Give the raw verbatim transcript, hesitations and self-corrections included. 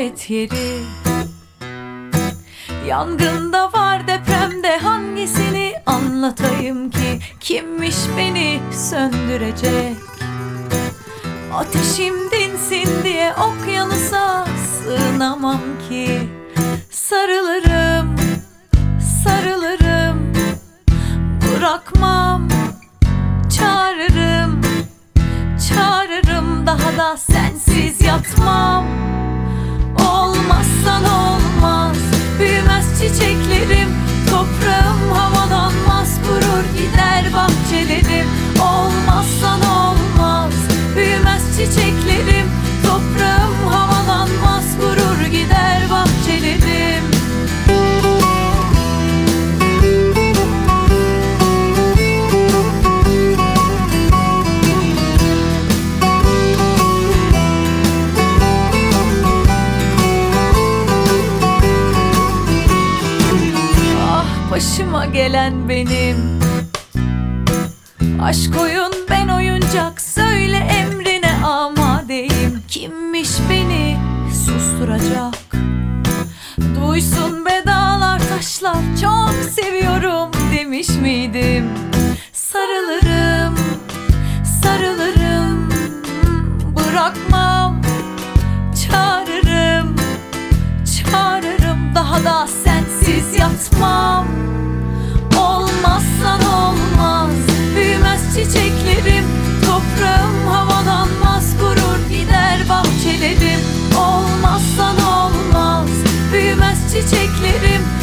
afet yeri. Yangında var, depremde, hangisini anlatayım ki? Kimmiş beni söndürecek? Ateşim dinsin diye okyanusa sığınamam ki. Sarılırım, sarılırım, bırakmam, çağırırım, çağırırım, daha da sensiz yatmam. Olmazsan olmaz, büyümez çiçeklerim, toprağım havalanmaz, kurur gider bahçelerim. Olmazsan olmaz, büyümez çiçeklerim, toprağım havalanmaz, kurur gider bahçelerim. Başıma gelen benim. Aşk oyun, ben oyuncak, söyle emrine amadeyim. Kimmiş beni susturacak? Duysun be dağlar taşlar, çok seviyorum demiş miydim? Sarılırım, sarılırım, bırakmam, çağırırım, çağırırım, daha da sensiz yatmam. Olmazsan olmaz, büyümez çiçeklerim, toprağım havalanmaz, kurur gider bahçelerim. Olmazsan olmaz, büyümez çiçeklerim,